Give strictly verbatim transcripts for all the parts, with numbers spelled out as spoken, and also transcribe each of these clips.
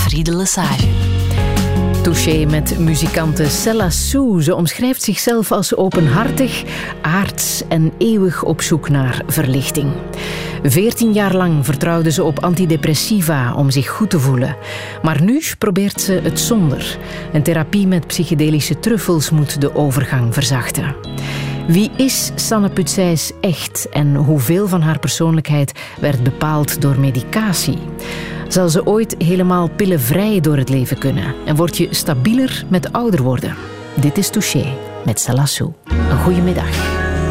Friede Lesage. Touché met muzikante Sella Sue. Ze omschrijft zichzelf als openhartig, aards en eeuwig op zoek naar verlichting. Veertien jaar lang vertrouwde ze op antidepressiva om zich goed te voelen. Maar nu probeert ze het zonder. Een therapie met psychedelische truffels moet de overgang verzachten. Wie is Sanne Putsijs echt en hoeveel van haar persoonlijkheid werd bepaald door medicatie? Zal ze ooit helemaal pillenvrij door het leven kunnen? En word je stabieler met ouder worden? Dit is Touché met Sella Sue. Een goede middag.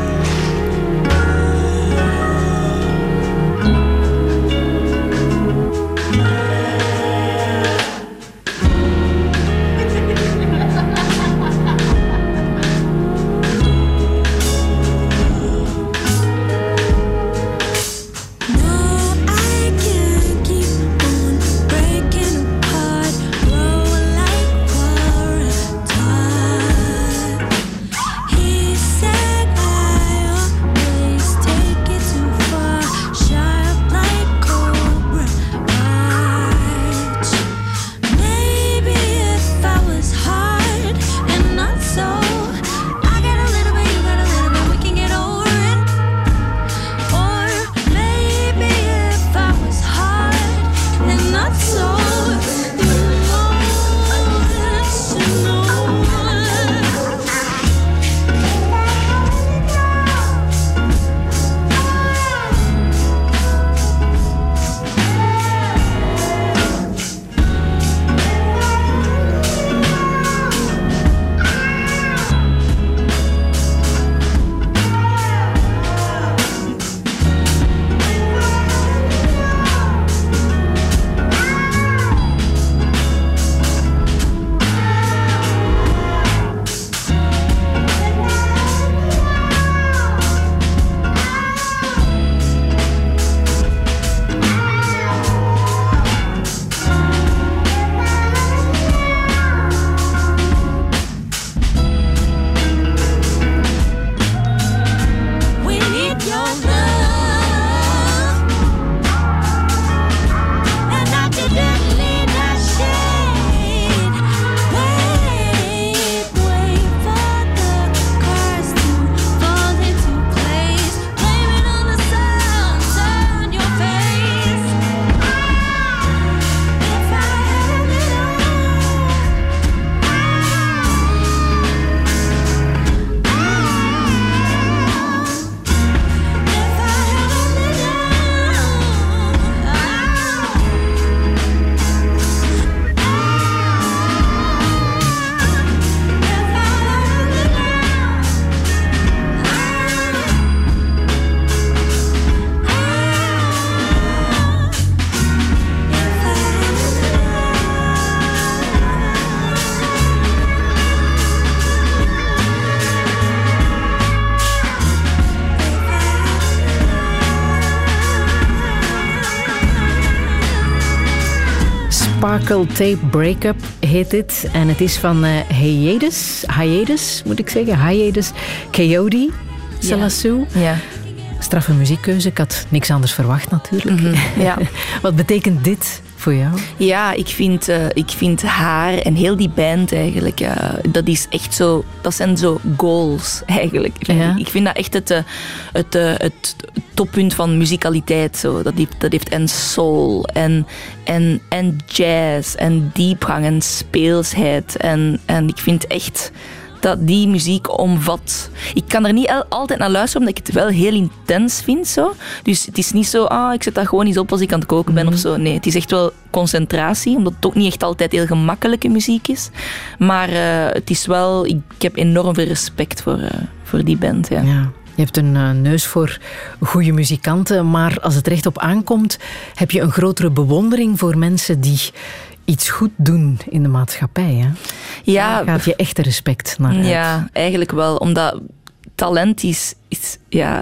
Sparkle Tape Breakup heet dit. En het is van uh, Hiatus, Hiatus moet ik zeggen, Hiatus Kayode, Sella Sue. Ja. Ja. Straffe muziekkeuze, ik had niks anders verwacht natuurlijk. Mm-hmm, ja. Wat betekent dit voor jou? Ja, ik vind, uh, ik vind haar en heel die band eigenlijk, uh, dat is echt zo, dat zijn zo goals eigenlijk. Ja. Ik vind dat echt het, uh, het, uh, het toppunt van muzikaliteit. Zo. Dat, heeft, dat heeft en soul en, en, en jazz en diepgang en speelsheid. En, en ik vind echt dat die muziek omvat. Ik kan er niet altijd naar luisteren, omdat ik het wel heel intens vind. Zo. Dus het is niet zo, ah, ik zet dat gewoon eens op als ik aan het koken ben mm-hmm. of zo. Nee, het is echt wel concentratie, omdat het ook niet echt altijd heel gemakkelijke muziek is. Maar uh, het is wel, ik, ik heb enorm veel respect voor, uh, voor die band. Ja. Ja. Je hebt een uh, neus voor goede muzikanten, maar als het recht op aankomt, heb je een grotere bewondering voor mensen die iets goed doen in de maatschappij. Hè? Ja, daar gaat je echte respect naar uit. Ja, eigenlijk wel. Omdat talent is, is ja,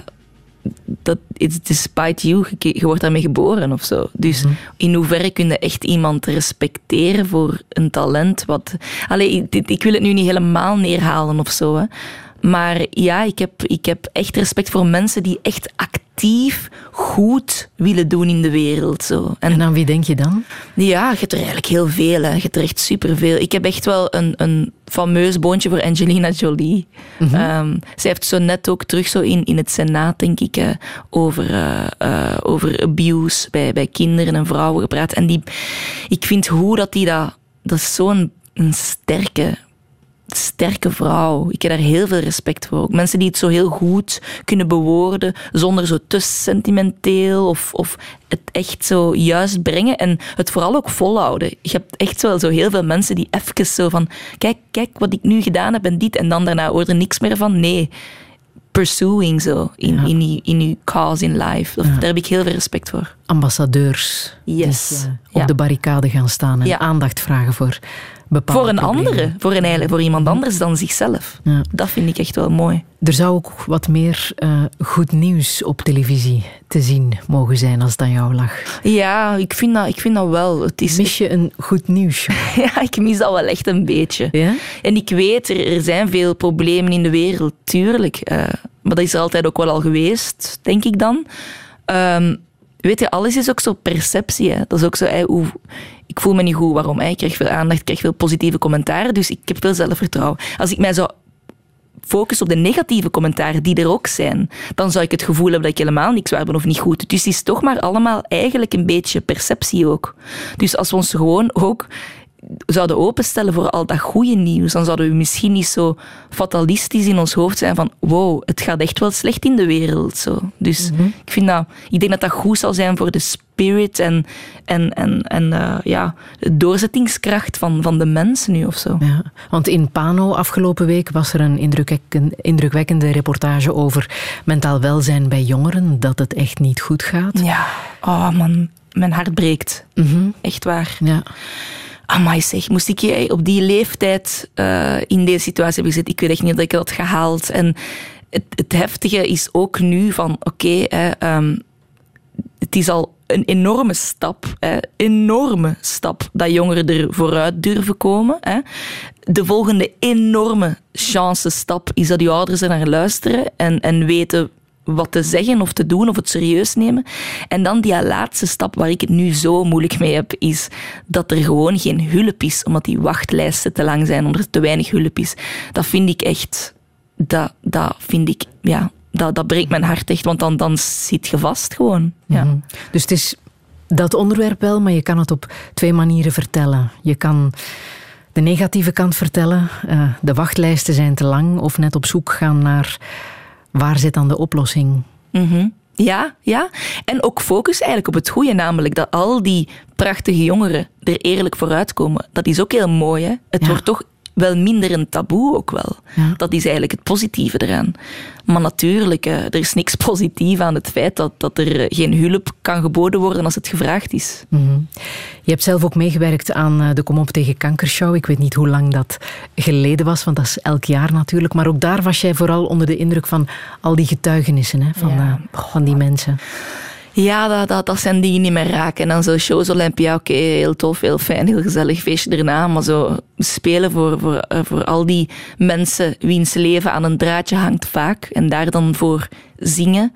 dat it's despite you. Je, je wordt daarmee geboren of zo. Dus mm-hmm. in hoeverre kun je echt iemand respecteren voor een talent? Wat, allee, ik, ik wil het nu niet helemaal neerhalen of zo, hè. Maar ja, ik heb, ik heb echt respect voor mensen die echt actief goed willen doen in de wereld. Zo. En, en aan wie denk je dan? Ja, je hebt er eigenlijk heel veel. Hè. Je hebt er echt superveel. Ik heb echt wel een, een fameus boontje voor Angelina Jolie. Mm-hmm. Um, zij heeft zo net ook terug zo in, in het Senaat, denk ik, uh, over, uh, uh, over abuse bij, bij kinderen en vrouwen gepraat. En die, ik vind hoe dat die dat... Dat is zo'n een sterke... sterke vrouw. Ik heb daar heel veel respect voor. Ook mensen die het zo heel goed kunnen bewoorden, zonder zo te sentimenteel of, of het echt zo juist brengen en het vooral ook volhouden. Je hebt echt wel zo heel veel mensen die even zo van kijk, kijk wat ik nu gedaan heb en dit en dan daarna hoor er niks meer van. Nee. Pursuing zo in, ja. in, in, in uw cause in life. Ja. Daar heb ik heel veel respect voor. Ambassadeurs yes. die uh, op ja. de barricade gaan staan en ja. aandacht vragen voor bepaalde Voor een problemen. andere, voor, een, voor iemand anders dan zichzelf. Ja. Dat vind ik echt wel mooi. Er zou ook wat meer uh, goed nieuws op televisie te zien mogen zijn als het aan jou lag. Ja, ik vind dat, ik vind dat wel. Het is mis je een goed nieuws? Ja, ik mis dat wel echt een beetje. Ja? En ik weet, er, er zijn veel problemen in de wereld, tuurlijk. Uh, maar dat is er altijd ook wel al geweest, denk ik dan. Um, weet je, alles is ook zo perceptie. Hè. Dat is ook zo, hey, hoe... Ik voel me niet goed, waarom? Hè? Ik krijg veel aandacht, ik krijg veel positieve commentaren, dus ik heb veel zelfvertrouwen. Als ik mij zou focussen op de negatieve commentaren die er ook zijn, dan zou ik het gevoel hebben dat ik helemaal niks waar ben of niet goed. Dus het is toch maar allemaal eigenlijk een beetje perceptie ook. Dus als we ons gewoon ook zouden openstellen voor al dat goede nieuws, dan zouden we misschien niet zo fatalistisch in ons hoofd zijn van wow, het gaat echt wel slecht in de wereld. Zo. Dus mm-hmm. ik, vind dat, ik denk dat dat goed zal zijn voor de spirit en, en, en, en uh, ja, de doorzettingskracht van, van de mensen nu of zo. Ja, want in Pano afgelopen week was er een indrukwekkende, indrukwekkende reportage over mentaal welzijn bij jongeren, dat het echt niet goed gaat. Ja, oh man, mijn hart breekt. Mm-hmm. Echt waar. Ja. Amai zeg, moest ik je op die leeftijd uh, in deze situatie hebben gezet? Ik weet echt niet of ik dat had gehaald. En het, het heftige is ook nu van, oké, okay, um, het is al een enorme stap, hè, enorme stap dat jongeren er vooruit durven komen. Hè. De volgende enorme chance stap is dat je ouders er naar luisteren en, en weten wat te zeggen of te doen of het serieus nemen. En dan die laatste stap waar ik het nu zo moeilijk mee heb, is dat er gewoon geen hulp is, omdat die wachtlijsten te lang zijn, omdat er te weinig hulp is. Dat vind ik echt... Dat, dat vind ik... Ja, dat, dat breekt mijn hart echt, want dan, dan zit je vast gewoon. Ja. Mm-hmm. Dus het is dat onderwerp wel, maar je kan het op twee manieren vertellen. Je kan de negatieve kant vertellen, uh, de wachtlijsten zijn te lang, of net op zoek gaan naar waar zit dan de oplossing. Mm-hmm. Ja, ja. En ook focus eigenlijk op het goede, namelijk dat al die prachtige jongeren er eerlijk vooruit komen. Dat is ook heel mooi, hè? Het ja. wordt toch wel minder een taboe ook wel. Ja. Dat is eigenlijk het positieve eraan. Maar natuurlijk, er is niks positief aan het feit dat, dat er geen hulp kan geboden worden als het gevraagd is. Mm-hmm. Je hebt zelf ook meegewerkt aan de Kom op tegen Kankershow. Ik weet niet hoe lang dat geleden was, want dat is elk jaar natuurlijk. Maar ook daar was jij vooral onder de indruk van al die getuigenissen, hè, van, ja. uh, van die mensen. Ja, dat, dat, dat zijn dingen die mij raken. En dan zo shows Olympia, oké, okay, heel tof, heel fijn, heel gezellig feestje erna. Maar zo spelen voor, voor, voor al die mensen wiens leven aan een draadje hangt vaak. En daar dan voor zingen,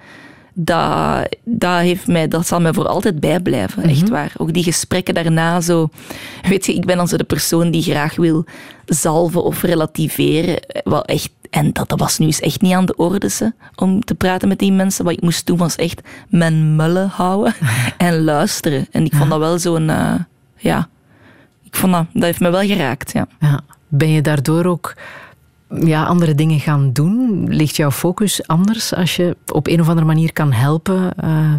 dat, dat, heeft mij, dat zal mij voor altijd bijblijven. Mm-hmm. Echt waar. Ook die gesprekken daarna zo... Weet je, ik ben dan zo de persoon die graag wil zalven of relativeren. Wel echt. En dat, dat was nu eens echt niet aan de orde, ze, om te praten met die mensen. Wat ik moest doen was echt mijn mullen houden en luisteren. En ik vond dat wel zo'n... Uh, ja, ik vond dat, dat heeft me wel geraakt, ja. Ja. Ben je daardoor ook ja, andere dingen gaan doen? Ligt jouw focus anders als je op een of andere manier kan helpen? Uh...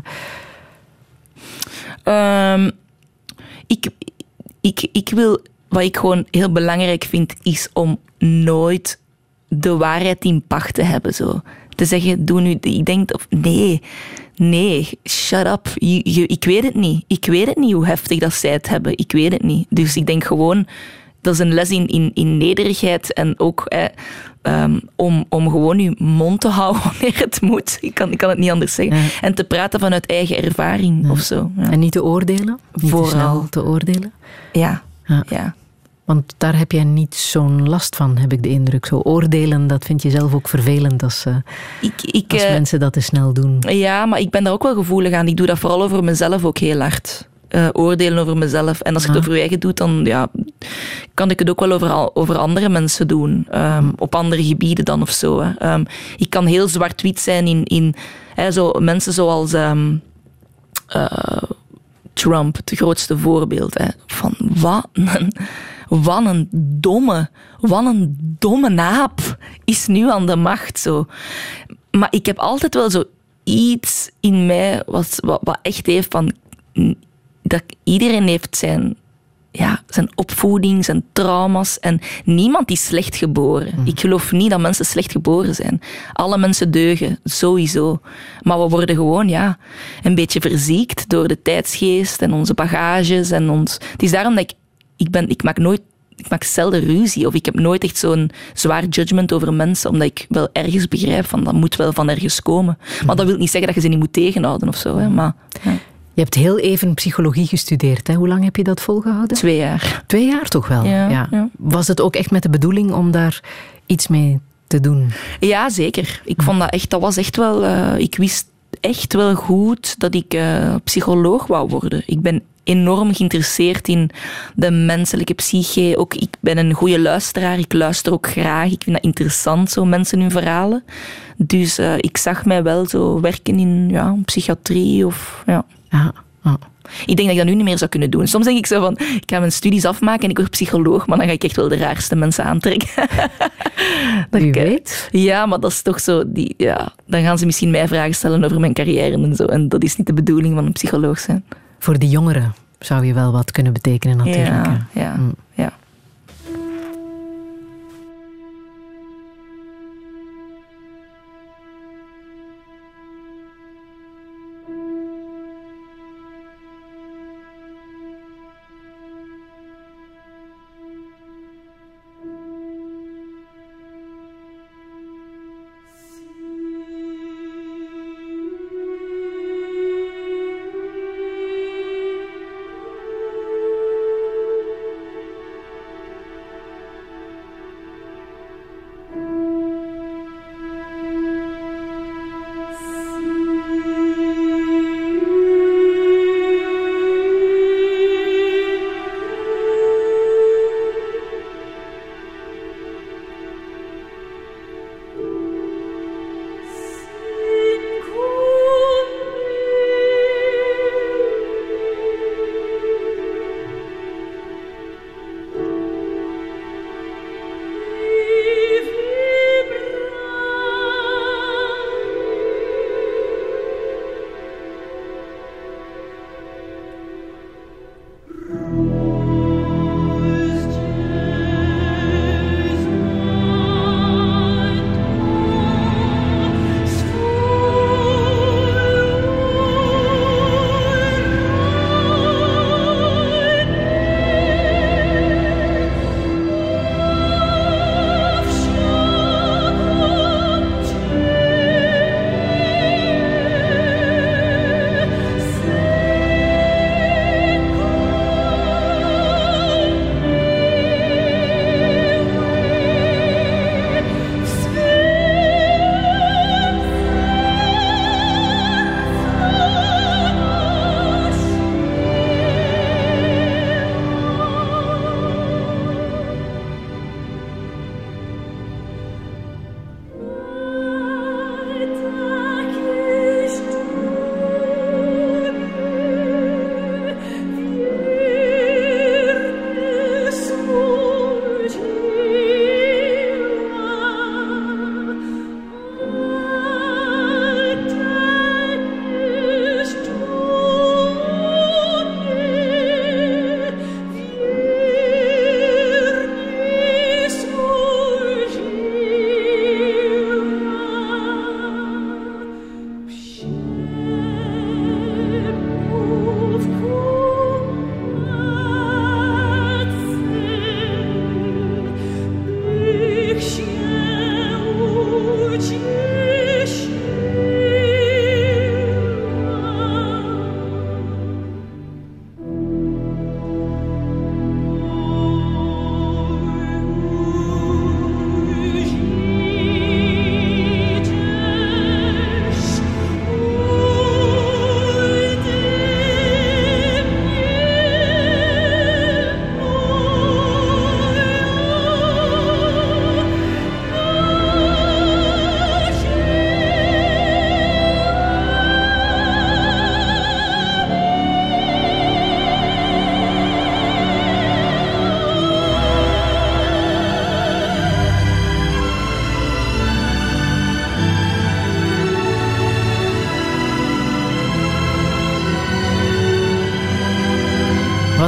Um, ik, ik, ik wil... Wat ik gewoon heel belangrijk vind, is om nooit de waarheid in pacht te hebben. Zo. Te zeggen, doe nu... Ik denk... Of, nee, nee, shut up. Je, je, ik weet het niet. Ik weet het niet hoe heftig dat zij het hebben. Ik weet het niet. Dus ik denk gewoon... Dat is een les in, in, in nederigheid en ook eh, um, om, om gewoon je mond te houden wanneer het moet. Ik kan, ik kan het niet anders zeggen. Ja. En te praten vanuit eigen ervaring ja. of zo. Ja. En niet te oordelen? Niet Vooral. te snel te oordelen? Ja, ja. ja. Want daar heb jij niet zo'n last van, heb ik de indruk. Zo oordelen, dat vind je zelf ook vervelend als, uh, ik, ik, als uh, mensen dat te snel doen. Ja, maar ik ben daar ook wel gevoelig aan. Ik doe dat vooral over mezelf ook heel hard. Uh, oordelen over mezelf. En als je het over je eigen doet, dan ja, kan ik het ook wel over, al, over andere mensen doen. Um, op andere gebieden dan of zo. Hè. Um, ik kan heel zwart-wit zijn in, in hè, zo, mensen zoals um, uh, Trump, het grootste voorbeeld. Hè, van wat een, wat een domme, wat een domme naap is nu aan de macht. Zo. Maar ik heb altijd wel zo iets in mij wat, wat, wat echt heeft van... dat iedereen heeft zijn, ja, zijn opvoeding, zijn trauma's en niemand is slecht geboren. Mm. Ik geloof niet dat mensen slecht geboren zijn. Alle mensen deugen, sowieso. Maar we worden gewoon ja, een beetje verziekt door de tijdsgeest en onze bagages. En ons... Het is daarom dat ik, ik, ben, ik maak nooit Ik maak zelden ruzie of ik heb nooit echt zo'n zwaar judgment over mensen, omdat ik wel ergens begrijp van dat moet wel van ergens komen. Mm. Maar dat wil niet zeggen dat je ze niet moet tegenhouden of zo. Hè. Maar, ja. Je hebt heel even psychologie gestudeerd. Hè? Hoe lang heb je dat volgehouden? Twee jaar. Twee jaar toch wel? Ja, ja. ja. Was het ook echt met de bedoeling om daar iets mee te doen? Ja, zeker. Ik vond dat echt, dat was echt wel... Uh, ik wist echt wel goed dat ik uh, psycholoog wou worden. Ik ben enorm geïnteresseerd in de menselijke psyche. Ook, ik ben een goede luisteraar. Ik luister ook graag. Ik vind dat interessant, zo mensen hun verhalen. Dus uh, ik zag mij wel zo werken in ja, psychiatrie of... Ja. Ja. Oh. Ik denk dat ik dat nu niet meer zou kunnen doen. Soms denk ik zo van, ik ga mijn studies afmaken en ik word psycholoog, maar dan ga ik echt wel de raarste mensen aantrekken. Dat je weet. Ja, maar dat is toch zo, die, ja, dan gaan ze misschien mij vragen stellen over mijn carrière en zo. En dat is niet de bedoeling van een psycholoog zijn. Voor de jongeren zou je wel wat kunnen betekenen natuurlijk. Ja, ja, mm. ja.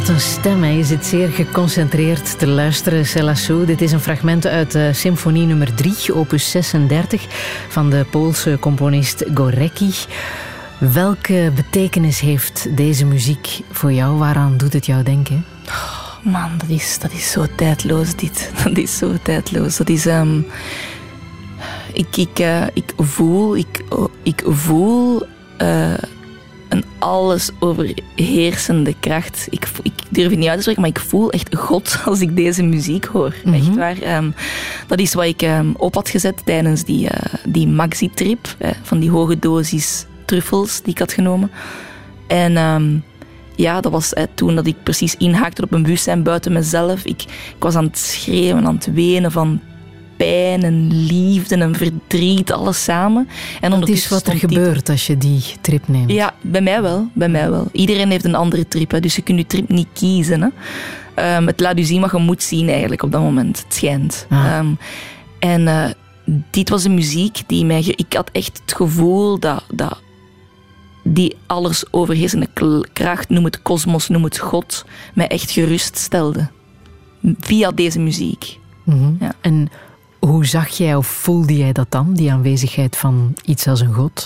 Wat een stem, hè. Je zit zeer geconcentreerd te luisteren, Selassou. Dit is een fragment uit uh, symfonie nummer drie, opus zesendertig, van de Poolse componist Górecki. Welke betekenis heeft deze muziek voor jou? Waaraan doet het jou denken? Oh, man, dat is, dat is zo tijdloos, dit. Dat is zo tijdloos. Dat is... Um, ik, ik, uh, ik voel... Ik, oh, ik voel... Uh, een alles overheersende kracht. Ik, ik durf het niet uit te spreken, maar ik voel echt God als ik deze muziek hoor. Mm-hmm. Echt waar. Um, dat is wat ik um, op had gezet tijdens die, uh, die maxi-trip. Uh, van die hoge dosis truffels die ik had genomen. En um, ja, dat was uh, toen dat ik precies inhaakte op een bewustzijn buiten mezelf. Ik, ik was aan het schreeuwen, aan het wenen van pijn en liefde en verdriet, alles samen. En dat is wat er gebeurt als je die trip neemt. Ja, bij mij wel. Bij mij wel. Iedereen heeft een andere trip, hè, dus je kunt je trip niet kiezen. Hè. Um, het laat u zien wat je moet zien eigenlijk op dat moment. Het schijnt. Ah. Um, en uh, dit was een muziek die mij... Ge- ik had echt het gevoel dat... dat die alles overheersende kracht, noem het kosmos, noem het God, mij echt geruststelde. Via deze muziek. Mm-hmm. Ja. En hoe zag jij of voelde jij dat dan, die aanwezigheid van iets als een God?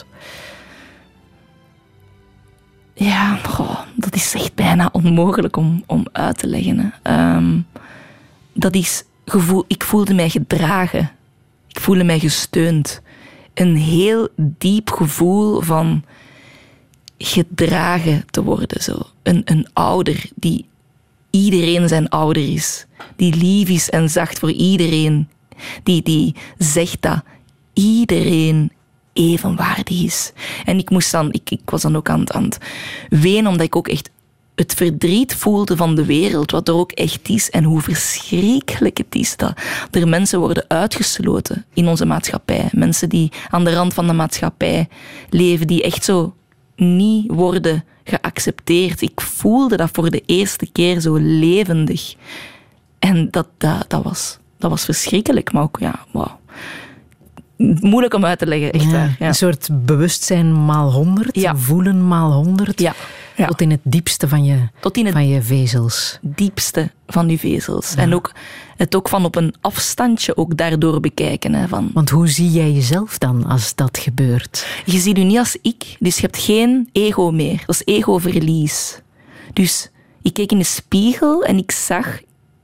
Ja, goh, dat is echt bijna onmogelijk om, om uit te leggen. Hè. Um, dat is gevoel, ik voelde mij gedragen. Ik voelde mij gesteund. Een heel diep gevoel van gedragen te worden. Zo. Een, een ouder die iedereen zijn ouder is. Die lief is en zacht voor iedereen. Die, die zegt dat iedereen evenwaardig is. En ik, moest dan, ik, ik was dan ook aan het, aan het wenen, omdat ik ook echt het verdriet voelde van de wereld, wat er ook echt is. En hoe verschrikkelijk het is dat er mensen worden uitgesloten in onze maatschappij. Mensen die aan de rand van de maatschappij leven, die echt zo niet worden geaccepteerd. Ik voelde dat voor de eerste keer zo levendig. En dat, dat, dat, was, dat was verschrikkelijk, maar ook, ja, wauw. Moeilijk om uit te leggen, echt ja, waar. Ja. Een soort bewustzijn maal honderd, ja. Voelen maal honderd. Ja. Ja. Tot in het diepste van je, Tot in het van je vezels. diepste van je vezels. Ja. En ook het ook van op een afstandje ook daardoor bekijken. Hè, van. Want hoe zie jij jezelf dan als dat gebeurt? Je ziet je niet als ik, dus je hebt geen ego meer. Dat is egoverlies. Dus ik keek in de spiegel en ik zag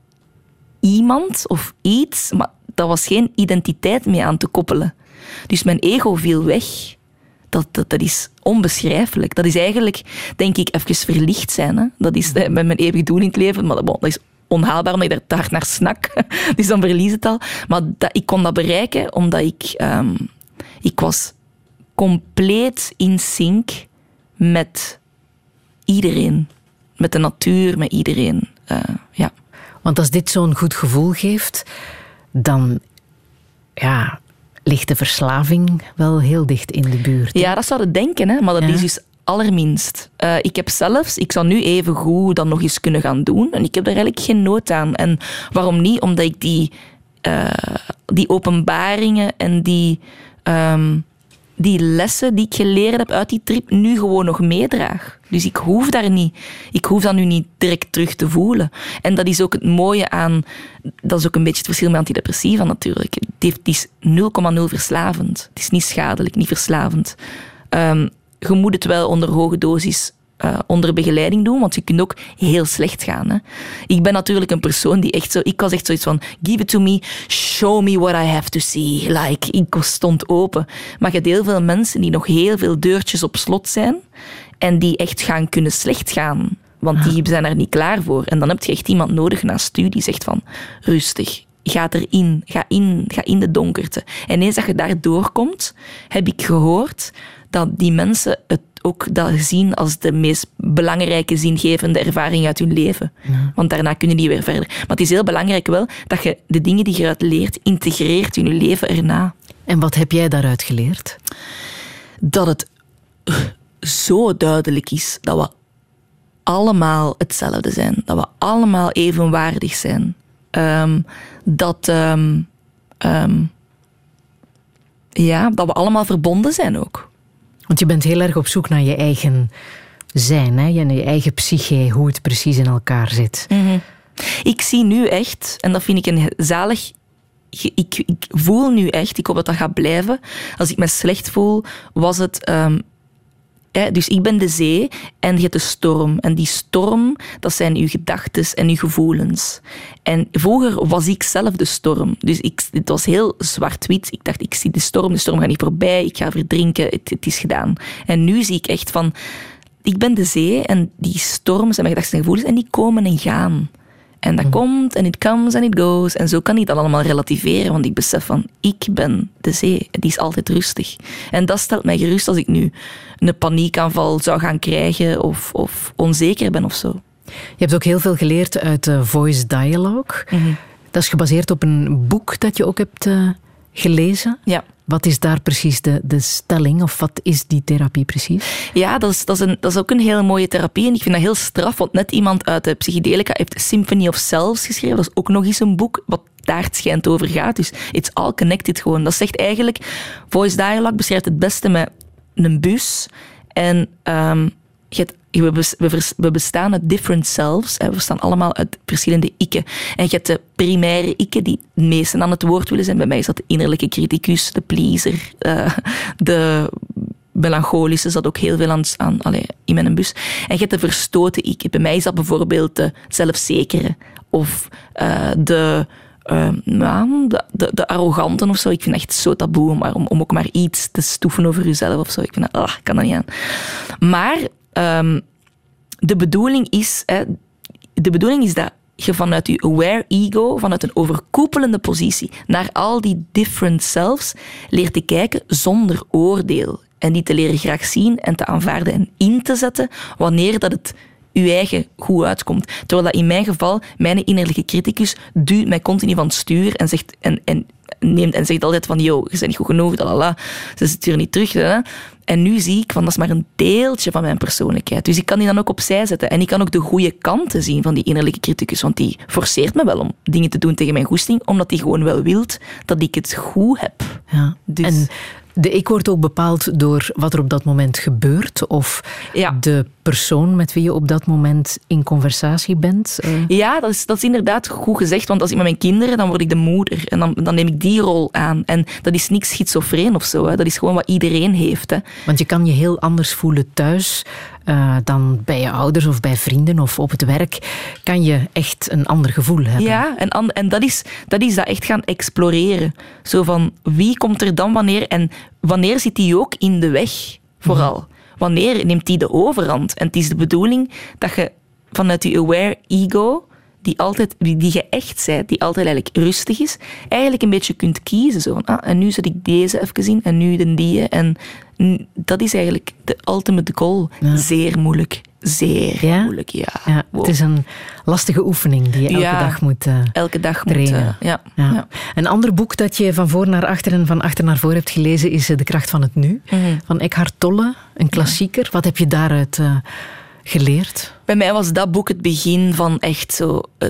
iemand of iets, maar daar was geen identiteit mee aan te koppelen. Dus mijn ego viel weg. Dat, dat, dat is onbeschrijfelijk. Dat is eigenlijk, denk ik, even verlicht zijn. Hè? Dat is met mijn eeuwig doel in het leven, maar dat is onhaalbaar omdat ik daar te hard naar snak. Dus dan verlies het al. Maar dat, ik kon dat bereiken omdat ik... Um, ik was compleet in sync met iedereen. Met de natuur, met iedereen. Uh, ja. Want als dit zo'n goed gevoel geeft, dan... ja, ligt de verslaving wel heel dicht in de buurt. Hè? Ja, dat zou je denken, hè? Maar dat ja. is dus allerminst. Uh, ik heb zelfs, ik zou nu even goed dan nog eens kunnen gaan doen. En ik heb daar eigenlijk geen nood aan. En waarom niet? Omdat ik die, uh, die openbaringen en die, um, die lessen die ik geleerd heb uit die trip nu gewoon nog meedraag. Dus ik hoef daar niet, ik hoef dat nu niet direct terug te voelen. En dat is ook het mooie aan, dat is ook een beetje het verschil met antidepressiva natuurlijk. Het is nul komma nul verslavend. Het is niet schadelijk, niet verslavend. Um, je moet het wel onder hoge dosis uh, onder begeleiding doen, want je kunt ook heel slecht gaan. Hè. Ik ben natuurlijk een persoon die echt zo... Ik was echt zoiets van, give it to me, show me what I have to see. Like, ik stond open. Maar je hebt heel veel mensen die nog heel veel deurtjes op slot zijn en die echt gaan kunnen slecht gaan. Want die zijn er niet klaar voor. En dan heb je echt iemand nodig naast u die zegt van, rustig, ga erin, ga in, ga in de donkerte. En eens dat je daar doorkomt, heb ik gehoord dat die mensen het ook dat zien als de meest belangrijke zingevende ervaring uit hun leven. Ja. Want daarna kunnen die weer verder. Maar het is heel belangrijk wel dat je de dingen die je eruit leert, integreert in je leven erna. En wat heb jij daaruit geleerd? Dat het zo duidelijk is dat we allemaal hetzelfde zijn. Dat we allemaal evenwaardig zijn. Um, dat... Um, um, ja, dat we allemaal verbonden zijn ook. Want je bent heel erg op zoek naar je eigen zijn, hè? En je eigen psyche, hoe het precies in elkaar zit. Mm-hmm. Ik zie nu echt, en dat vind ik een zalig... Ik, ik voel nu echt, ik hoop dat dat gaat blijven. Als ik me slecht voel, was het... Um, hè, dus ik ben de zee en je hebt de storm. En die storm, dat zijn uw gedachten en uw gevoelens. En vroeger was ik zelf de storm. Dus ik, het was heel zwart-wit. Ik dacht, ik zie de storm, de storm gaat niet voorbij. Ik ga verdrinken, het, het is gedaan. En nu zie ik echt van... Ik ben de zee en die storm zijn mijn gedachten en gevoelens en die komen en gaan. En dat mm. komt en it comes and it goes. En zo kan ik dat allemaal relativeren, want ik besef van, ik ben de zee. Die is altijd rustig. En dat stelt mij gerust als ik nu een paniekaanval zou gaan krijgen of, of onzeker ben of zo. Je hebt ook heel veel geleerd uit uh, Voice Dialogue. Mm-hmm. Dat is gebaseerd op een boek dat je ook hebt uh, gelezen. Ja. Wat is daar precies de, de stelling? Of wat is die therapie precies? Ja, dat is, dat, is een, dat is ook een hele mooie therapie. En ik vind dat heel straf, want net iemand uit de psychedelica heeft Symphony of Selves geschreven. Dat is ook nog eens een boek wat daar het schijnt over gaat. Dus it's all connected gewoon. Dat zegt eigenlijk... Voice Dialogue beschrijft het beste met een bus. En um, je hebt, we bestaan uit different selves. We bestaan allemaal uit verschillende ikken. En je hebt de primaire ikken die het meeste aan het woord willen zijn. Bij mij is dat de innerlijke criticus, de pleaser, uh, de melancholische, zat ook heel veel aan, aan allee, in mijn bus. En je hebt de verstoten ik. Bij mij is dat bijvoorbeeld de zelfzekere of uh, de... Uh, nou, de, de, de arroganten of zo. Ik vind het echt zo taboe maar om, om ook maar iets te stoeven over jezelf of zo. Ik vind dat, oh, ik kan dat niet aan. Maar um, de bedoeling is, hè, de bedoeling is dat je vanuit je aware ego, vanuit een overkoepelende positie, naar al die different selves leert te kijken zonder oordeel. En die te leren graag zien en te aanvaarden en in te zetten wanneer dat het je eigen goed uitkomt. Terwijl dat in mijn geval, mijn innerlijke criticus duwt mij continu van het stuur en zegt, en, en, neemt, en zegt altijd van, yo, je bent niet goed genoeg, lalala, ze zit hier niet terug. Hè. En nu zie ik van, dat is maar een deeltje van mijn persoonlijkheid. Dus ik kan die dan ook opzij zetten. En ik kan ook de goede kanten zien van die innerlijke criticus, want die forceert me wel om dingen te doen tegen mijn goesting, omdat die gewoon wel wilt dat ik het goed heb. Ja. Dus... En de ik wordt ook bepaald door wat er op dat moment gebeurt, of ja. de persoon met wie je op dat moment in conversatie bent? Uh. Ja, dat is, dat is inderdaad goed gezegd, want als ik met mijn kinderen, dan word ik de moeder en dan, dan neem ik die rol aan. En dat is niks schizofreen of zo, hè. Dat is gewoon wat iedereen heeft. Hè. Want je kan je heel anders voelen thuis uh, dan bij je ouders of bij vrienden of op het werk. Kan je echt een ander gevoel hebben. Ja, en, en dat, is, dat is dat echt gaan exploreren. Zo van, wie komt er dan wanneer en wanneer zit die ook in de weg, vooral? Mm. Wanneer neemt die de overhand? En het is de bedoeling dat je vanuit je aware ego, die, altijd, die je echt bent, die altijd eigenlijk rustig is, eigenlijk een beetje kunt kiezen. Zo van, ah, en nu zet ik deze even in, en nu de die. En dat is eigenlijk de ultimate goal. Ja. Zeer moeilijk. Zeer ja? moeilijk, ja. ja wow. Het is een lastige oefening die je elke ja, dag moet uh, elke dag trainen. Moet, uh, ja. Ja. Ja. Een ander boek dat je van voor naar achter en van achter naar voor hebt gelezen is De Kracht van het Nu, mm-hmm. van Eckhart Tolle, een klassieker. Ja. Wat heb je daaruit uh, geleerd? Bij mij was dat boek het begin van echt zo... Uh,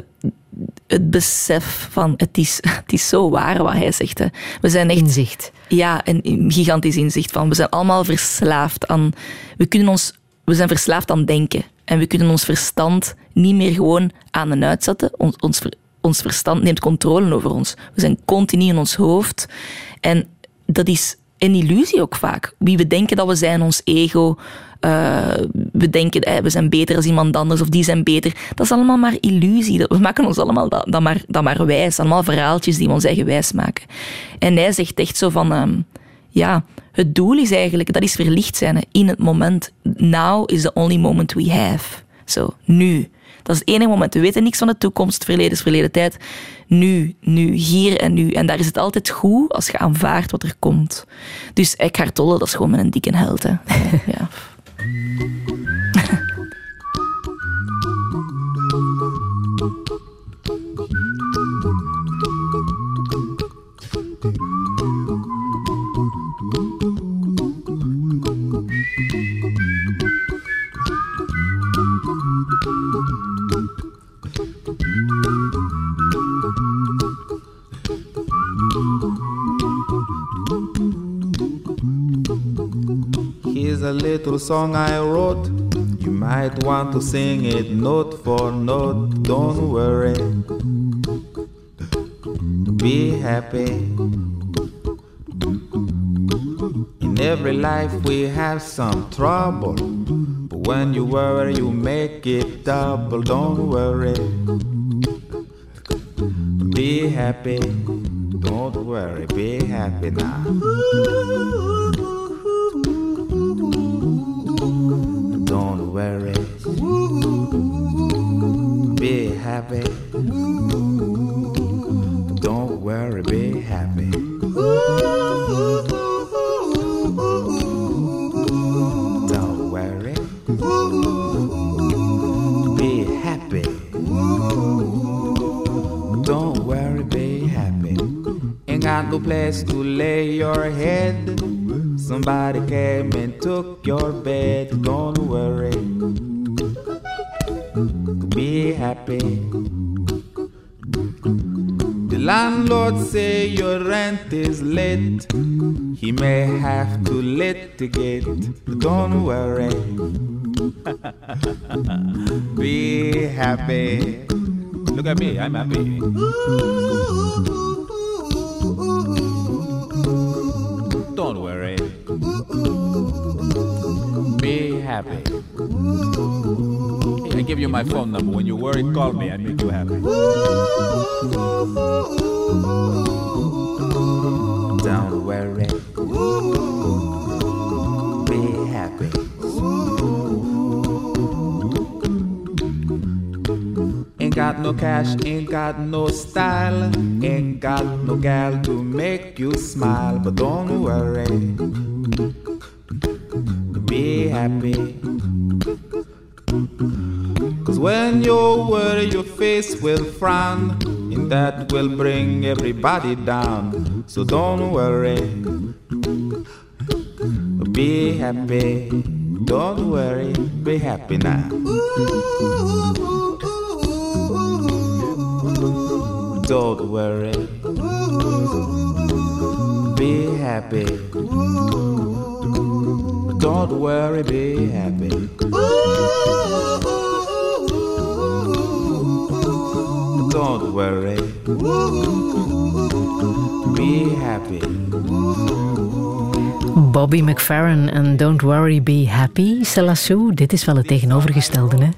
het besef van, het is, het is zo waar wat hij zegt. Hè. We zijn echt... Inzicht. Ja, een gigantisch inzicht van. We zijn allemaal verslaafd aan... We kunnen ons... We zijn verslaafd aan denken. En we kunnen ons verstand niet meer gewoon aan en uitzetten. Ons, ons, ons verstand neemt controle over ons. We zijn continu in ons hoofd. En dat is een illusie ook vaak. Wie we denken dat we zijn, ons ego. Uh, we denken, eh, we zijn beter als iemand anders of die zijn beter. Dat is allemaal maar illusie. We maken ons allemaal dat, dat, maar, dat maar wijs. Allemaal verhaaltjes die we ons eigen wijs maken. En hij zegt echt zo van... Um, ja, het doel is eigenlijk, dat is verlicht zijn hè, in het moment. Now is the only moment we have. Zo, nu. Dat is het enige moment. We weten niks van de toekomst, verleden is verleden tijd. Nu, nu, hier en nu. En daar is het altijd goed als je aanvaardt wat er komt. Dus Eckhart Tolle, dat is gewoon met een dikke held. Hè. Ja. Here's a little song I wrote. You might want to sing it note for note. Don't worry, be happy. In every life we have some trouble, but when you worry you make it double. Don't worry, be happy. Don't worry, be happy now. Don't worry, be happy. Don't worry, be happy. Don't worry, be happy. Don't worry, be happy. Ain't got no place to lay your head. Somebody came and took your bed. Don't worry, be happy. The landlord say your rent is late. He may have to litigate. Don't worry, be happy. Look at me, I'm happy. Don't worry, be happy. I give you my phone number. When you worry, call me. I make you happy. Don't worry, be happy. Ain't got no cash, ain't got no style, ain't got no gal to make you smile. But don't worry, be happy. Cause when you worry your face will frown, and that will bring everybody down. So don't worry, be happy. Don't worry, be happy now. Don't worry, be happy. Don't worry, be happy. Don't worry, be happy. Bobby McFerrin en Don't Worry, Be Happy. Selassou, dit is wel het tegenovergestelde, hè?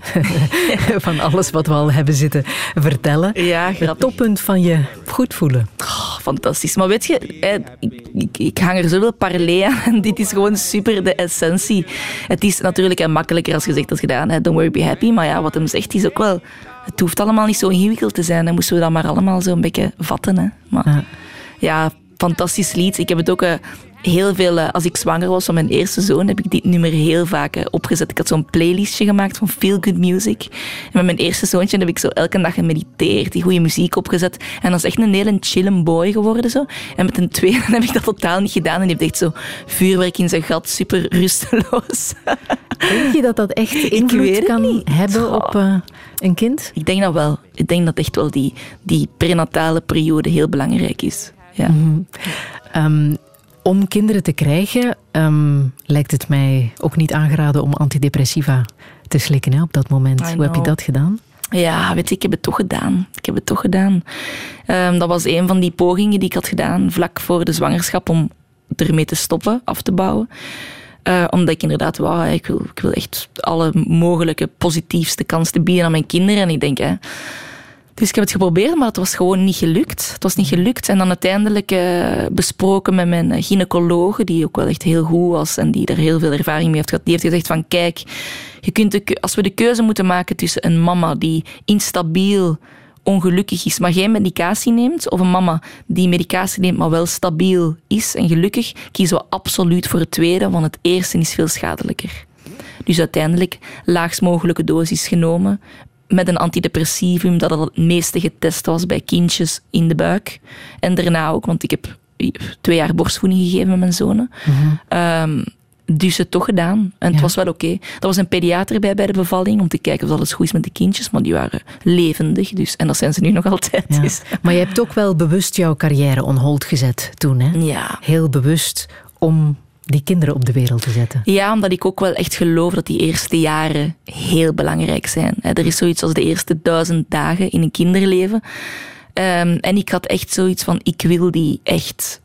Van alles wat we al hebben zitten vertellen. Ja, grappig. Het toppunt van je goed voelen. Oh, fantastisch. Maar weet je, ik, ik, ik hang er zoveel parallel aan. En dit is gewoon super de essentie. Het is natuurlijk makkelijker als gezegd als gedaan. Hè? Don't worry, be happy. Maar ja, wat hem zegt is ook wel... Het hoeft allemaal niet zo ingewikkeld te zijn. Dan moesten we dat maar allemaal zo een beetje vatten. Hè? Maar ja, ja fantastisch lied. Ik heb het ook... Uh, Heel veel, als ik zwanger was van mijn eerste zoon, heb ik dit nummer heel vaak opgezet. Ik had zo'n playlistje gemaakt van Feel Good Music. En met mijn eerste zoontje heb ik zo elke dag gemediteerd, die goede muziek opgezet. En dat is echt een hele chille boy geworden. Zo. En met een tweede heb ik dat totaal niet gedaan. En die heeft echt zo vuurwerk in zijn gat, super rusteloos. Denk je dat dat echt invloed kan niet. hebben oh. op uh, een kind? Ik denk dat wel. Ik denk dat echt wel die, die prenatale periode heel belangrijk is. Ja. Mm-hmm. Um, Om kinderen te krijgen, um, lijkt het mij ook niet aangeraden om antidepressiva te slikken hè, op dat moment. Hoe heb je dat gedaan? Ja, weet je, ik heb het toch gedaan. Ik heb het toch gedaan. Um, dat was een van die pogingen die ik had gedaan vlak voor de zwangerschap om ermee te stoppen, af te bouwen. Uh, omdat ik inderdaad, wow, ik wil, ik wil echt alle mogelijke positiefste kansen bieden aan mijn kinderen. En ik denk, hè, dus ik heb het geprobeerd, maar het was gewoon niet gelukt. Het was niet gelukt. En dan uiteindelijk uh, besproken met mijn gynaecoloog, die ook wel echt heel goed was en die er heel veel ervaring mee heeft gehad. Die heeft gezegd van, kijk, je kunt de, als we de keuze moeten maken tussen een mama die instabiel, ongelukkig is, maar geen medicatie neemt, of een mama die medicatie neemt, maar wel stabiel is en gelukkig, kiezen we absoluut voor het tweede, want het eerste is veel schadelijker. Dus uiteindelijk laagst mogelijke dosis genomen, met een antidepressivum dat al het meeste getest was bij kindjes in de buik. En daarna ook, want ik heb twee jaar borstvoeding gegeven met mijn zonen. Mm-hmm. Um, dus het toch gedaan. En het ja. was wel oké. Okay. Er was een pediater bij bij de bevalling om te kijken of alles goed is met de kindjes, maar die waren levendig. Dus. En dat zijn ze nu nog altijd. Ja. Dus. Maar je hebt ook wel bewust jouw carrière on hold gezet toen, hè? Ja. Heel bewust om die kinderen op de wereld te zetten? Ja, omdat ik ook wel echt geloof dat die eerste jaren heel belangrijk zijn. Er is zoiets als de eerste duizend dagen in een kinderleven. Um, en ik had echt zoiets van, ik wil die echt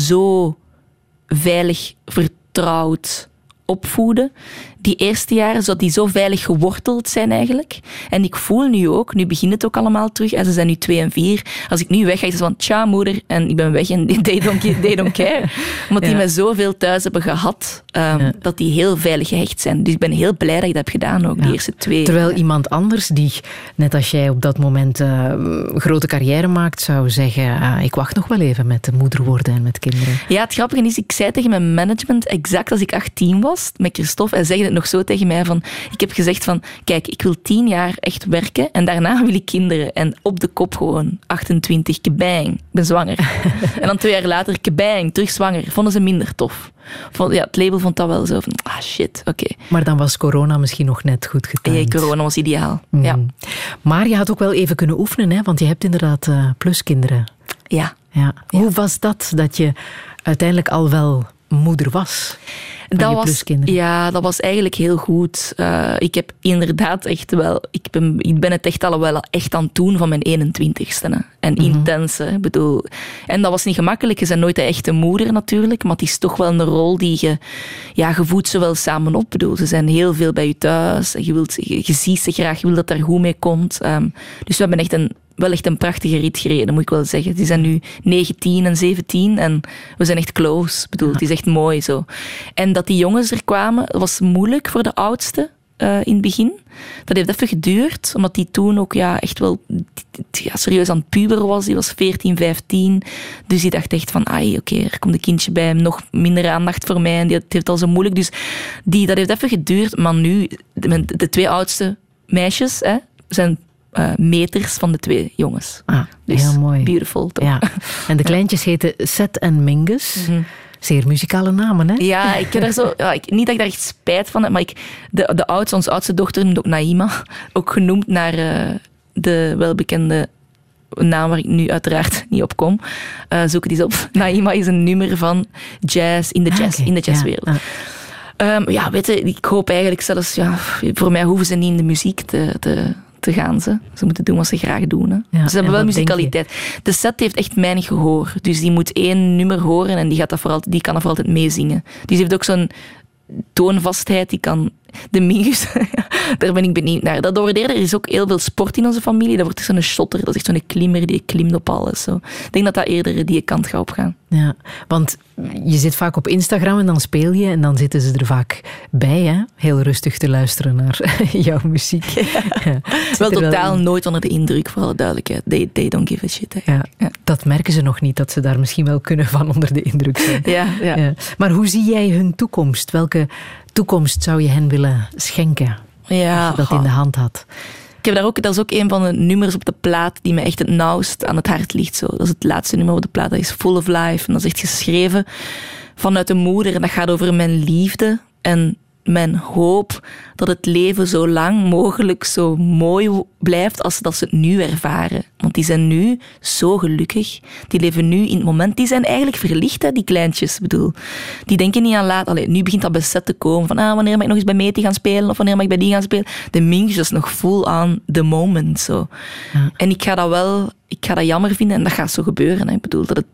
zo veilig, vertrouwd opvoeden. Die eerste jaren, zodat die zo veilig geworteld zijn eigenlijk. En ik voel nu ook, nu begint het ook allemaal terug, en ze zijn nu twee en vier. Als ik nu weg ga, is het van, tja moeder, en ik ben weg en they don't, they don't care. Omdat ja. die mij zoveel thuis hebben gehad, um, ja. dat die heel veilig gehecht zijn. Dus ik ben heel blij dat ik dat heb gedaan ook, ja. die eerste twee. Terwijl ja. iemand anders die, net als jij op dat moment uh, een grote carrière maakt, zou zeggen, uh, ik wacht nog wel even met moeder worden en met kinderen. Ja, het grappige is, ik zei tegen mijn management, exact als ik achttien was, met Christophe, en zei het nog zo tegen mij van, ik heb gezegd van, kijk, ik wil tien jaar echt werken en daarna wil ik kinderen. En op de kop gewoon, achtentwintig, kebang, ik ben zwanger. En dan twee jaar later, kebang, terug zwanger. Vonden ze minder tof. Vond, ja, het label vond dat wel zo van, ah shit, oké. Okay. Maar dan was corona misschien nog net goed getimed. Ja, corona was ideaal, mm. ja. Maar je had ook wel even kunnen oefenen, hè? Want je hebt inderdaad uh, pluskinderen. Ja. ja. Hoe ja. was dat, dat je uiteindelijk al wel moeder was? Dat was, ja, dat was eigenlijk heel goed. Uh, ik heb inderdaad echt wel... Ik ben, ik ben het echt al wel echt aan het doen van mijn eenentwintigste. Hè. En mm-hmm. intens, hè. Ik bedoel... En dat was niet gemakkelijk. Je bent nooit de echte moeder natuurlijk. Maar het is toch wel een rol die je... Ja, je voedt ze wel samen op. Ik bedoel, ze zijn heel veel bij je thuis. Je, wilt, je, je ziet ze graag. Je wil dat daar goed mee komt. Um, dus we hebben echt een... wel echt een prachtige rit gereden, moet ik wel zeggen. Die zijn nu negentien en zeventien en we zijn echt close. Ik bedoel, het is echt mooi zo. En dat die jongens er kwamen, was moeilijk voor de oudste uh, in het begin. Dat heeft even geduurd, omdat die toen ook ja, echt wel ja, serieus aan het puber was. Die was veertien, vijftien. Dus die dacht echt van, ai, oké, okay, er komt een kindje bij hem, nog minder aandacht voor mij. En die, het heeft al zo moeilijk. Dus die, dat heeft even geduurd. Maar nu, de, de twee oudste meisjes hè, zijn... Uh, meters van de twee jongens. Ah, dus heel mooi. Beautiful, toch? Ja. En de kleintjes heten Seth en Mingus. Mm-hmm. Zeer muzikale namen, hè? Ja, ik heb daar zo, ja, ik, niet dat ik daar echt spijt van heb, maar ik, de, de oudste, onze oudste dochter noemt ook Naima. Ook genoemd naar uh, de welbekende naam waar ik nu uiteraard niet op kom. Uh, zoek het eens op. Naima is een nummer van jazz in de, jazz, ah, okay. in de jazzwereld. Ja, ah. um, ja, weet je, ik hoop eigenlijk zelfs... Ja, voor mij hoeven ze niet in de muziek te... te te gaan. Ze. ze moeten doen wat ze graag doen. Hè. Ja, ze hebben wel muzikaliteit. De set heeft echt weinig gehoor. Dus die moet één nummer horen en die, gaat dat voor altijd, die kan dat voor altijd meezingen. Dus die heeft ook zo'n toonvastheid. Die kan... De Mingus, daar ben ik benieuwd naar. Dat doordeerde, er is ook heel veel sport in onze familie. Dat wordt zo'n shotter, dat is echt zo'n klimmer die klimt op alles. Zo. Ik denk dat dat eerder die kant gaat opgaan. Ja, want je zit vaak op Instagram en dan speel je en dan zitten ze er vaak bij, hè? Heel rustig te luisteren naar jouw muziek. Ja. Ja. Wel totaal wel... nooit onder de indruk, voor alle duidelijkheid. They, they don't give a shit. Ja, ja. Dat merken ze nog niet, dat ze daar misschien wel kunnen van onder de indruk zijn. Ja, ja. Ja. Maar hoe zie jij hun toekomst? Welke toekomst zou je hen willen schenken? Ja, als je dat in de hand had. Ik heb daar ook, dat is ook een van de nummers op de plaat die me echt het nauwst aan het hart ligt. Zo. Dat is het laatste nummer op de plaat, dat is Full of Life. En dat is echt geschreven vanuit de moeder. En dat gaat over mijn liefde en mijn hoop dat het leven zo lang mogelijk zo mooi blijft als dat ze het nu ervaren. Want die zijn nu zo gelukkig. Die leven nu in het moment. Die zijn eigenlijk verlicht, hè, die kleintjes. Ik bedoel, die denken niet aan laat. Allee, nu begint dat besef te komen van ah, wanneer mag ik nog eens bij Meti gaan spelen of wanneer mag ik bij die gaan spelen. De Mingus is nog full on the moment. Zo. Ja. En ik ga dat wel, ik ga dat jammer vinden en dat gaat zo gebeuren. Hè. Ik bedoel, dat het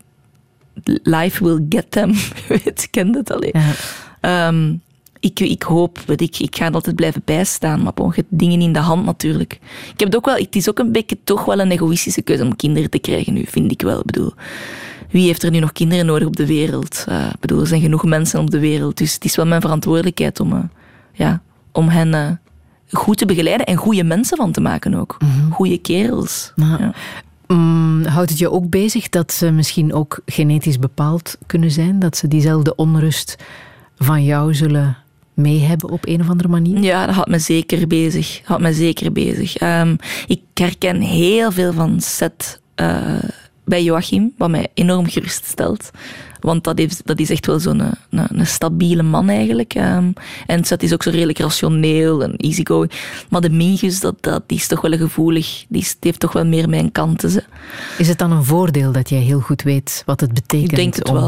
life will get them. Weet, ken het alleen. Ja. Um, Ik, ik hoop, weet ik, ik ga altijd blijven bijstaan, maar bon, je hebt dingen in de hand natuurlijk. Ik heb het ook wel, het is ook een beetje toch wel een egoïstische keuze om kinderen te krijgen nu, vind ik wel. Ik bedoel, wie heeft er nu nog kinderen nodig op de wereld? Uh, ik bedoel, er zijn genoeg mensen op de wereld, dus het is wel mijn verantwoordelijkheid om, uh, ja, om hen uh, goed te begeleiden en goede mensen van te maken ook. Mm-hmm. Goede kerels. Nou, ja. um, houdt het je ook bezig dat ze misschien ook genetisch bepaald kunnen zijn? Dat ze diezelfde onrust van jou zullen mee hebben op een of andere manier? Ja, dat houdt me zeker bezig. Dat houdt me zeker bezig. Um, ik herken heel veel van Seth uh, bij Joachim, wat mij enorm geruststelt. Want dat, heeft, dat is echt wel zo'n een, een, een stabiele man eigenlijk. Um, en Seth is ook zo redelijk rationeel en easygoing. Maar de Mingus, dat, dat, die is toch wel gevoelig. Die, is, die heeft toch wel meer mijn kanten. Ze. Is het dan een voordeel dat jij heel goed weet wat het betekent? Ik denk het om wel.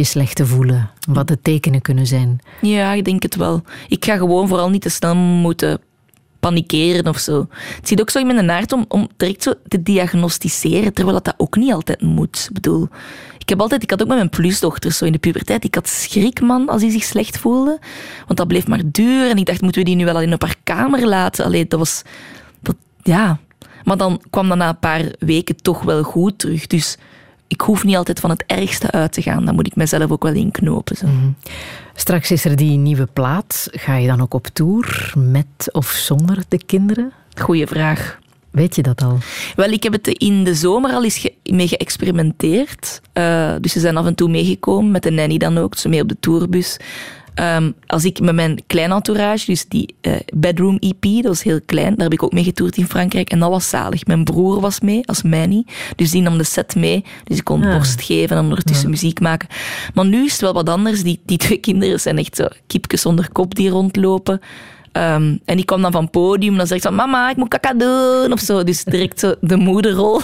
je slecht te voelen? Wat de tekenen kunnen zijn? Ja, ik denk het wel. Ik ga gewoon vooral niet te snel moeten panikeren of zo. Het zit ook zo in mijn aard om, om direct zo te diagnosticeren, terwijl dat, dat ook niet altijd moet. Ik bedoel, ik heb altijd, ik had ook met mijn plusdochters zo in de puberteit, ik had schrik, man, als die zich slecht voelde. Want dat bleef maar duren en ik dacht, moeten we die nu wel alleen op haar kamer laten? Allee, dat was... Dat, ja... Maar dan kwam dat na een paar weken toch wel goed terug. Dus ik hoef niet altijd van het ergste uit te gaan. Dan moet ik mezelf ook wel inknopen. Zo. Mm-hmm. Straks is er die nieuwe plaat. Ga je dan ook op tour met of zonder de kinderen? Goeie vraag. Weet je dat al? Wel, ik heb het in de zomer al eens ge- mee geëxperimenteerd. Uh, dus ze zijn af en toe meegekomen, met de nanny dan ook. Ze mee op de tourbus. Um, als ik met mijn klein entourage, dus die uh, Bedroom E P, dat was heel klein, daar heb ik ook mee getoerd in Frankrijk en dat was zalig. Mijn broer was mee als nanny, dus die nam de set mee, dus ik kon ja. borst geven en ondertussen ja. muziek maken. Maar nu is het wel wat anders. Die, die twee kinderen zijn echt zo kiepjes zonder kop die rondlopen. Um, en die kwam dan van het podium en dan zegt ze, mama, ik moet kaka doen, of zo. Dus direct zo de moederrol.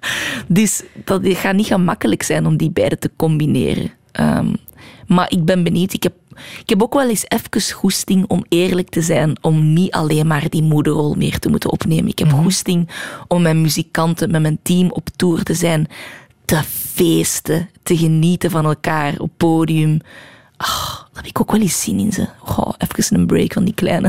Dus dat gaat niet gemakkelijk zijn om die beide te combineren. Um, maar ik ben benieuwd. Ik heb, ik heb ook wel eens even goesting om eerlijk te zijn, om niet alleen maar die moederrol meer te moeten opnemen. Ik heb mm-hmm. goesting om met muzikanten, met mijn team op tour te zijn, te feesten, te genieten van elkaar op podium. Oh, daar heb ik ook wel eens zin in ze. Oh, even een break van die kleine.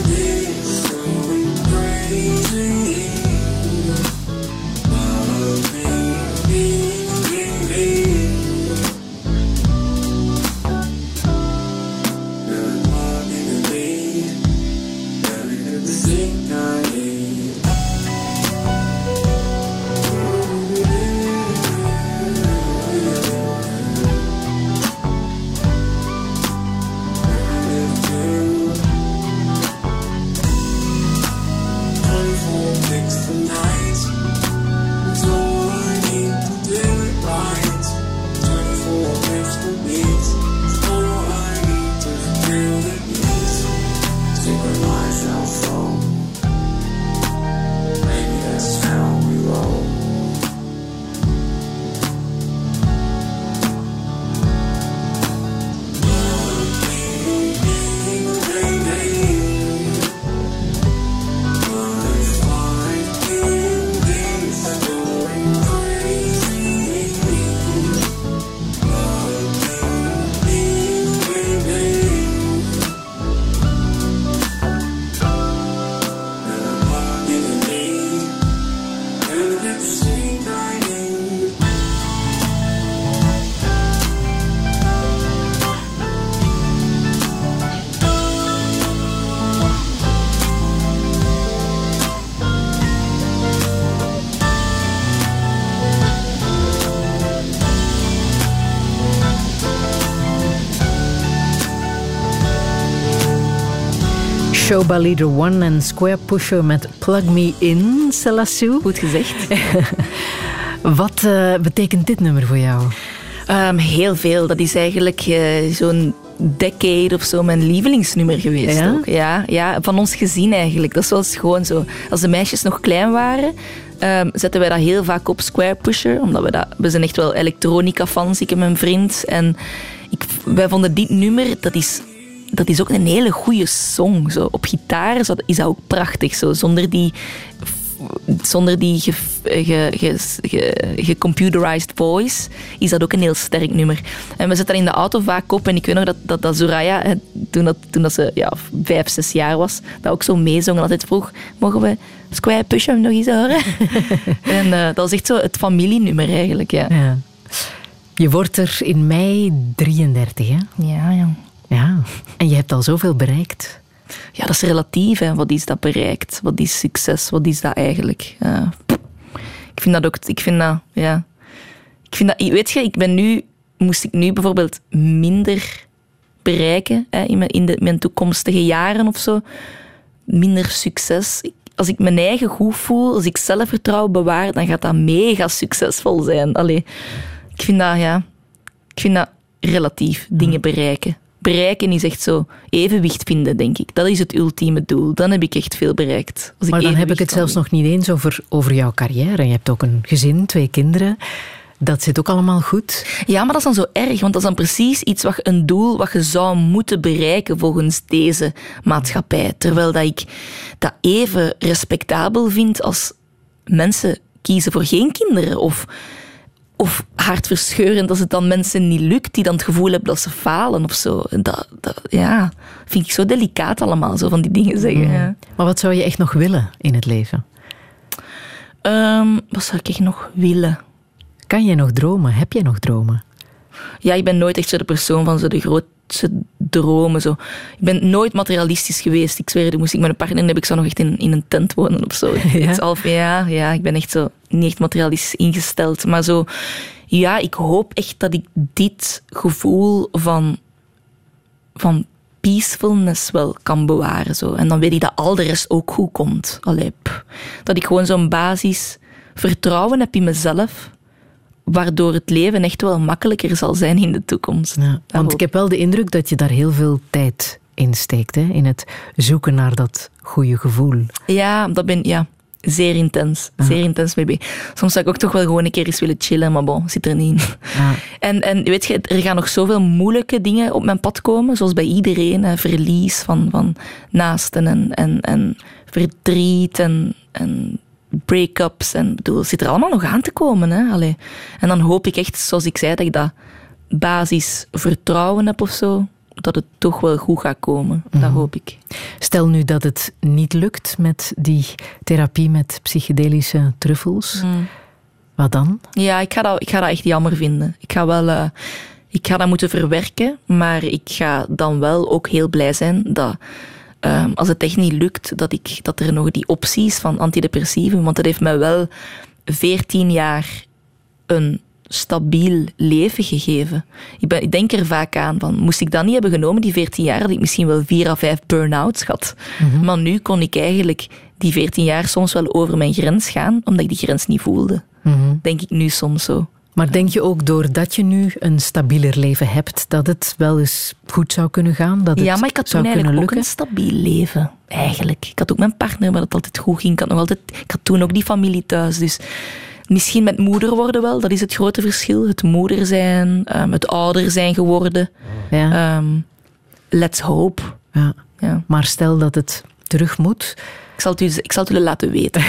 Love Shoba Leader One en Square Pusher met Plug Me In, Selassou. Goed gezegd. Wat uh, betekent dit nummer voor jou? Um, heel veel. Dat is eigenlijk uh, zo'n decade of zo mijn lievelingsnummer geweest. Ja? Ook. Ja, ja, van ons gezin eigenlijk. Dat was gewoon zo. Als de meisjes nog klein waren, um, zetten wij dat heel vaak op Square Pusher. Omdat we dat... We zijn echt wel elektronica-fans, ik en mijn vriend. En ik, wij vonden dit nummer, dat is... Dat is ook een hele goede song. Zo. Op gitaar is dat, is dat ook prachtig. Zo. Zonder die, zonder die ge, ge, ge, ge, gecomputerized voice is dat ook een heel sterk nummer. En we zetten dat in de auto vaak op. En ik weet nog dat, dat, dat Soraya, toen, dat, toen dat ze ja, vijf, zes jaar was, dat ook zo meezong en altijd vroeg, mogen we Square Pusher nog eens horen? En uh, dat was echt zo het familienummer eigenlijk. Ja. Ja. Je wordt er in mei drieëndertig, hè? Ja, ja. Ja, en je hebt al zoveel bereikt. Ja, dat is relatief. Hè. Wat is dat bereikt? Wat is succes? Wat is dat eigenlijk? Uh, ik vind dat ook... Ik vind dat... Ja. Ik vind dat... Weet je, ik ben nu... Moest ik nu bijvoorbeeld minder bereiken hè, in, mijn, in de, mijn toekomstige jaren of zo. Minder succes. Ik, als ik mijn eigen goed voel, als ik zelfvertrouwen bewaar, dan gaat dat mega succesvol zijn. Allee, ik vind dat... Ja... Ik vind dat relatief. Dingen bereiken. Bereiken is echt zo evenwicht vinden, denk ik. Dat is het ultieme doel. Dan heb ik echt veel bereikt. Als ik maar dan heb ik het zelfs kan. nog niet eens over, over jouw carrière. Je hebt ook een gezin, twee kinderen. Dat zit ook allemaal goed. Ja, maar dat is dan zo erg. Want dat is dan precies iets wat, een doel wat je zou moeten bereiken volgens deze maatschappij. Terwijl dat ik dat even respectabel vind als mensen kiezen voor geen kinderen. Of... Of hartverscheurend als het dan mensen niet lukt, die dan het gevoel hebben dat ze falen of zo. Dat, dat ja, vind ik zo delicaat allemaal, zo van die dingen zeggen. Mm. Ja. Maar wat zou je echt nog willen in het leven? Um, wat zou ik echt nog willen? Kan jij nog dromen? Heb jij nog dromen? Ja, ik ben nooit echt zo de persoon van zo de grootste dromen. Zo. Ik ben nooit materialistisch geweest. Ik zweer, moest ik met een partner heb ik zo nog echt in, in een tent wonen of zo. Ja? Half, ja, ja, ik ben echt zo niet echt materialistisch ingesteld. Maar zo, ja, ik hoop echt dat ik dit gevoel van, van peacefulness wel kan bewaren. Zo. En dan weet ik dat al de rest ook goed komt. Allee, pff, dat ik gewoon zo'n basis vertrouwen heb in mezelf, waardoor het leven echt wel makkelijker zal zijn in de toekomst. Ja, want ik heb wel de indruk dat je daar heel veel tijd in steekt, hè? In het zoeken naar dat goede gevoel. Ja, dat ben ja, zeer intens. Zeer ja. intens mee bezig. Soms zou ik ook toch wel gewoon een keer eens willen chillen, maar bon, zit er niet in. Ja. En, en weet je, er gaan nog zoveel moeilijke dingen op mijn pad komen, zoals bij iedereen. Hè, verlies van, van naasten en, en, en verdriet en... en break-ups en bedoel, het zit er allemaal nog aan te komen. Hè? Allee. En dan hoop ik echt, zoals ik zei, dat ik dat basis vertrouwen heb of zo, dat het toch wel goed gaat komen. Mm. Dat hoop ik. Stel nu dat het niet lukt met die therapie met psychedelische truffels. Mm. Wat dan? Ja, ik ga dat, ik ga dat echt jammer vinden. Ik ga wel... Uh, ik ga dat moeten verwerken, maar ik ga dan wel ook heel blij zijn dat... Um, als het echt niet lukt, dat, ik, dat er nog die opties van antidepressieven, want dat heeft mij wel veertien jaar een stabiel leven gegeven. Ik, ben, ik denk er vaak aan, van, moest ik dat niet hebben genomen, die veertien jaar, had ik misschien wel vier à vijf burn-outs gehad. Mm-hmm. Maar nu kon ik eigenlijk die veertien jaar soms wel over mijn grens gaan, omdat ik die grens niet voelde. Mm-hmm. Denk ik nu soms zo. Maar denk je ook doordat je nu een stabieler leven hebt, dat het wel eens goed zou kunnen gaan? Dat het ja, maar ik had toen eigenlijk ook een stabiel leven. Eigenlijk. Ik had ook mijn partner waar het altijd goed ging. Ik had, nog altijd, ik had toen ook die familie thuis. Dus misschien met moeder worden wel, dat is het grote verschil. Het moeder zijn, um, het ouder zijn geworden. Ja. Um, let's hope. Ja. Ja. Maar stel dat het terug moet... Ik zal, het u, ik zal het u laten weten.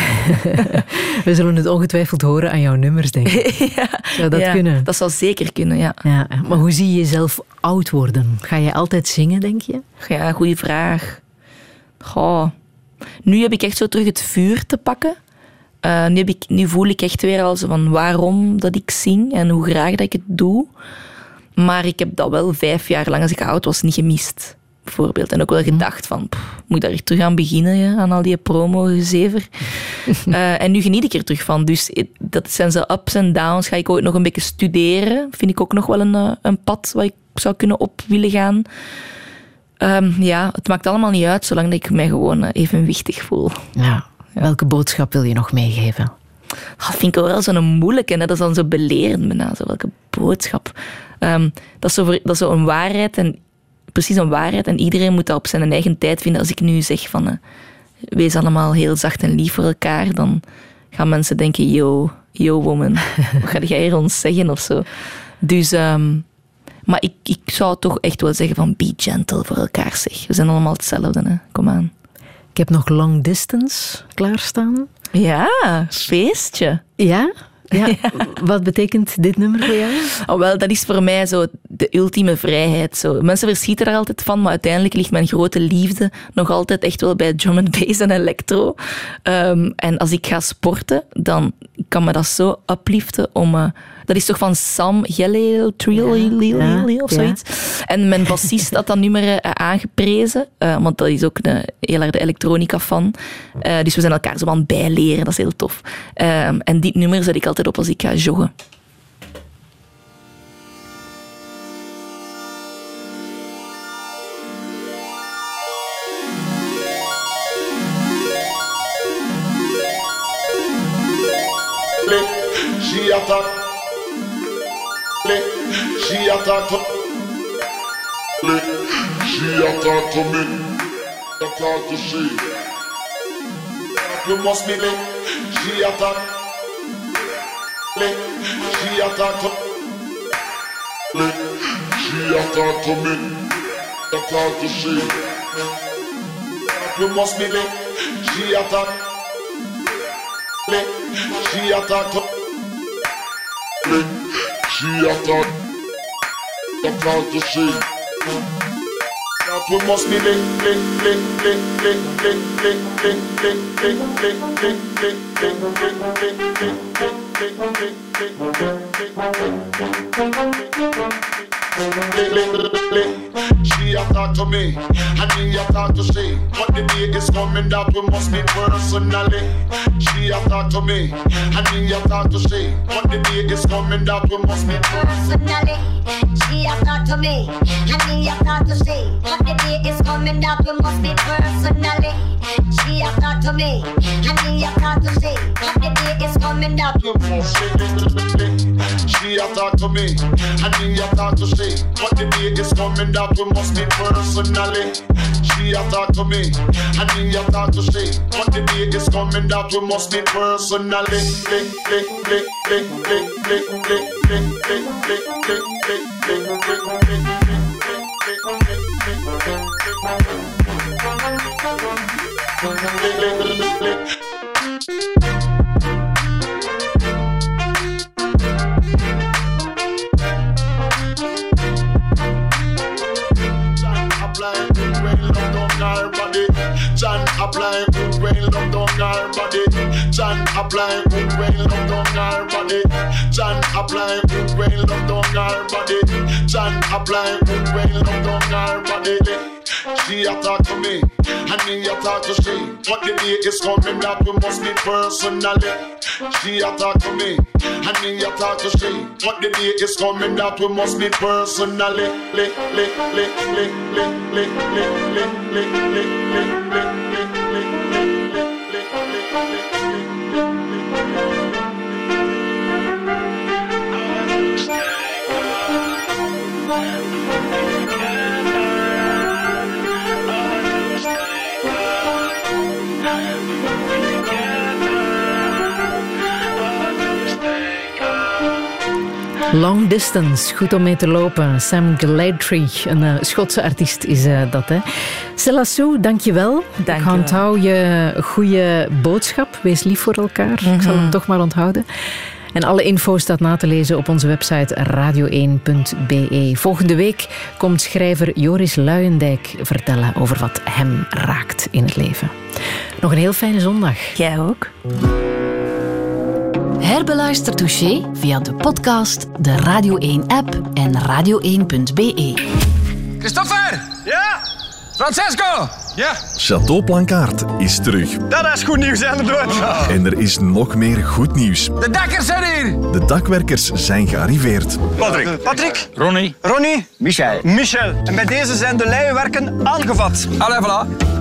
We zullen het ongetwijfeld horen aan jouw nummers, denk ik. Ja, zou dat ja, kunnen? Dat zou zeker kunnen, ja. ja. Maar hoe zie je jezelf oud worden? Ga je altijd zingen, denk je? Ja, goede vraag. Goh. Nu heb ik echt zo terug het vuur te pakken. Uh, nu, heb ik, nu voel ik echt weer al zo van waarom dat ik zing en hoe graag dat ik het doe. Maar ik heb dat wel vijf jaar lang, als ik oud was, niet gemist. Bijvoorbeeld. En ook wel gedacht van, pff, moet ik daar echt terug aan beginnen, ja, aan al die promo-gezever. uh, en nu geniet ik er terug van. Dus it, dat zijn zo ups en downs. Ga ik ooit nog een beetje studeren. Vind ik ook nog wel een, een pad waar ik zou kunnen op willen gaan. Um, ja, het maakt allemaal niet uit, zolang dat ik mij gewoon uh, evenwichtig voel. Ja. Welke boodschap wil je nog meegeven? Dat vind ik wel zo'n moeilijke. Hè? Dat is dan zo belerend bijna. Zo, welke boodschap? Um, dat, is zo, dat is zo een waarheid. En, precies een waarheid. En iedereen moet dat op zijn eigen tijd vinden. Als ik nu zeg van... Uh, wees allemaal heel zacht en lief voor elkaar. Dan gaan mensen denken... Yo, yo woman. Wat ga jij hier ons zeggen? Of zo. Dus... Um, maar ik, ik zou toch echt wel zeggen van... Be gentle voor elkaar, zeg. We zijn allemaal hetzelfde, hè. Kom aan. Ik heb nog Long Distance klaarstaan. Ja, feestje. Ja? Ja. Ja. Wat betekent dit nummer voor jou? Oh, wel, dat is voor mij zo de ultieme vrijheid. Zo. Mensen verschieten er altijd van, maar uiteindelijk ligt mijn grote liefde nog altijd echt wel bij drum and bass en electro. Um, en als ik ga sporten, dan kan me dat zo upliften om... Uh, dat is toch van Sam Gelleel, Trio, ja, ja, of zoiets. Ja. En mijn bassist had dat nummer uh, aangeprezen, uh, want dat is ook de, heel erg de elektronica-fan. Uh, dus we zijn elkaar zo aan het bijleren, dat is heel tof. Uh, en dit nummer zet ik altijd op als ik ga joggen. She attack, she attack to, she attack to me, attack to she. You must be late. She attack, she attack to, she attack to me, attack to she. You must be late. She attack, she attack to. She attack, attack to she. That we must be link, link, link, link, link, link, link, link, link, link, link, link, link, link, link. She attack to me, and me attack to she. But the day is coming that we must meet personally. She attack to me, and me attack to she. But the day is coming that we must meet personally. She attack to me, and me attack to she. But the day is coming that we must meet personally. She attack to me, and me attack to she. But the day is coming that we must meet. She attack to me, and me attack to she. But the day is coming that we must meet personally. She attack to me, and me attack to she. But the day is coming that we must meet personally. Lick, lick, lick, lick, lick, lick, lick, lick, lick, lick, lick, lick, lick, lick, lick, lick, lick, lick, lick. John apply good rain love down our body. John apply good rain love down our body. John apply good rain love down our body. John apply good rain love down our body. She attack to me, and me attack to she. But the day is coming that we must meet personally. She attack to me, and me attack to she. But the day is coming that we must meet personally. Lick, lick, lick, lick, lick, lick, lick, lick, lick, lick, lick, lick. Long Distance, goed om mee te lopen. Sam Gladry, een uh, Schotse artiest is uh, dat, hè. Sela Sue, dank je wel. Dank ik onthoud je goede boodschap. Wees lief voor elkaar. Mm-hmm. Ik zal hem toch maar onthouden. En alle info staat na te lezen op onze website radio één punt b e. Volgende week komt schrijver Joris Luijendijk vertellen over wat hem raakt in het leven. Nog een heel fijne zondag. Jij ook. Herbeluister Touché via de podcast, de Radio één app en radio één punt b e. Christopher! Ja? Francesco! Ja? Château Plankaart is terug. Dat is goed nieuws, inderdaad. Ja. En er is nog meer goed nieuws. De dakkers zijn hier! De dakwerkers zijn gearriveerd. Patrick. Patrick. Ronnie. Ronnie. Michel. Michel. En bij deze zijn de leienwerken aangevat. Allee, voilà.